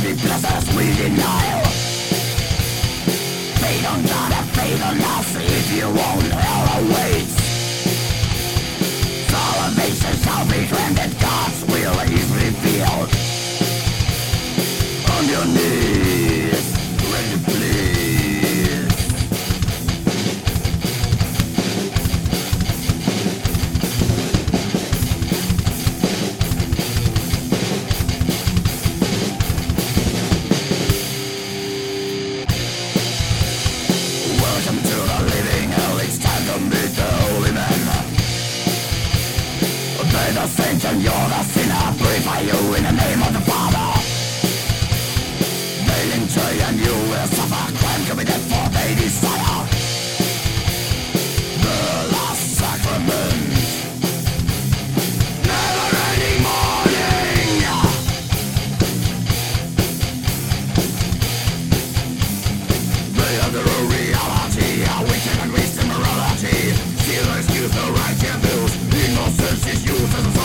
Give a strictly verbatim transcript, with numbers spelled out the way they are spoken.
earthly pleasures we deny. Feed on God and feed on us if you won't, hell awaits. Salvation shall be granted, God's will is revealed. On your knees, ready please. Welcome to the living hell, it's time to meet the holy man. Obey the saints and you're the sinner, purify you in the name of the Father. They'll enjoy and you will suffer, crime committed for they desire. The last sacrament, never-ending morning. They are the reality, wicked and wasted morality. Still excuse the right abuse, innocence is used as a